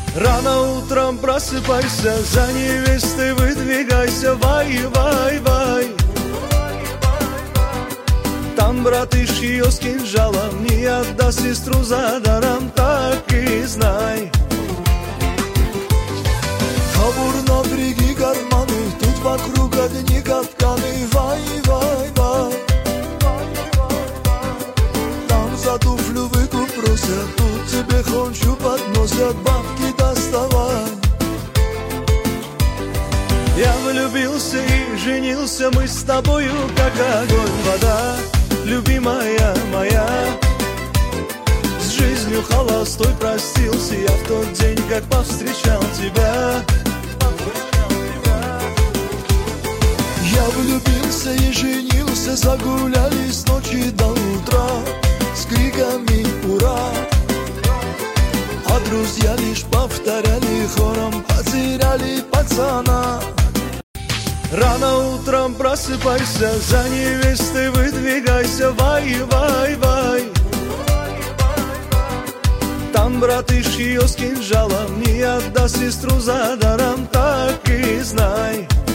Рано утром просыпайся, за невестой выдвигайся, вай, вай, вай. Там братыш ее с кинжалом не отдаст сестру за даром, так и знай. Кабур на бреги карманы, тут вокруг одни капканы, вай, вай, вай. Там за туфлю выкуп просят, тут тебе хончу подносят, бабки доставай. Я влюбился и женился, мы с тобою как огонь, вода, любимая моя. С жизнью холостой простился я в тот день, как повстречал тебя. Я влюбился и женился, загуляли с ночи до утра с криками «Ура!», а друзья лишь повторяли хором: потеряли пацана. Рано утром просыпайся, за невестой выдвигайся, вай, вай, вай. Там братыш ее с кинжалом не отдаст сестру за даром, так и знай.